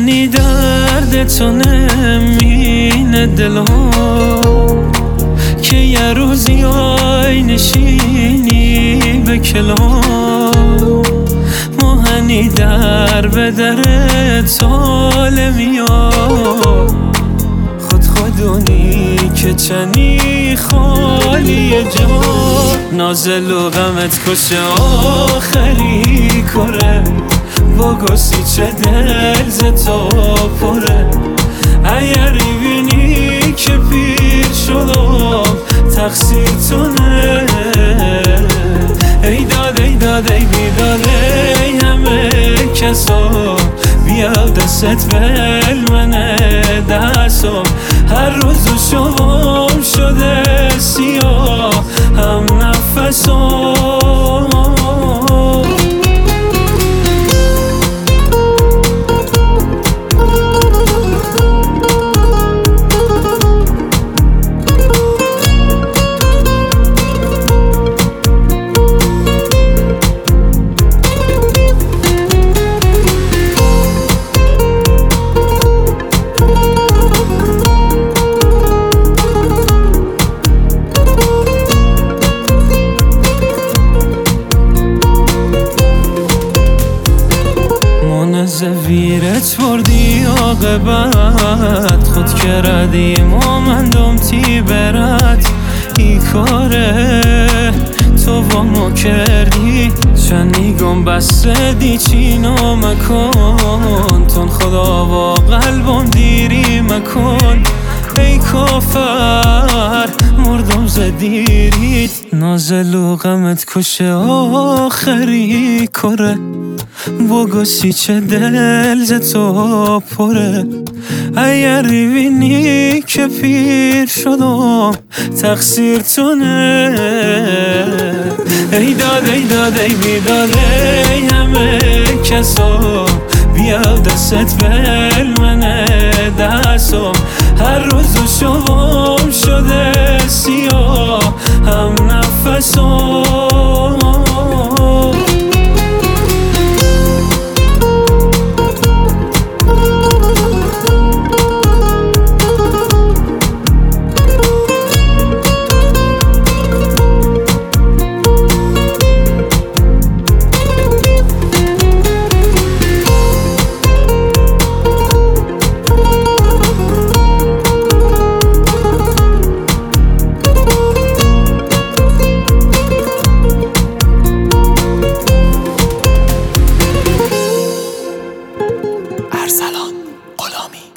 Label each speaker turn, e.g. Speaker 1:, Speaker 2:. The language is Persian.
Speaker 1: میدونی درد تو نمینه دلم که یه روزی آی نشینی به کلام ماهنی در به درت سالمی خودونی که چنی خالی جا نازل و غمت کشه آخری کره بگوسی چه دل ز تو پره اگر بینی که پیر شدم تقصیر تونه ای داد ای داد ای بیداد ای همه کسا بیا دستت بل منه دستم هر روز و شبم شده سیاه هم نفسم زویرت بردی عاقبت خود کردیم و مندم تی برد ای کاره تو با ما کردی چنیگم بسته دی چی نامکن تون خدا و قلبم دیری مکن ای کافر مردم زدیرید نازل و غمت کشه آخری کره بگوسی چه دل ز تو پره اگر بینی که پیر شدم تقصیر تونه ای داد ای داد ای بیداد ای همه کسا بیا دستت بل منه دستم هر روز و شبم شده سیاه هم نفسم
Speaker 2: ارسلان غلامی.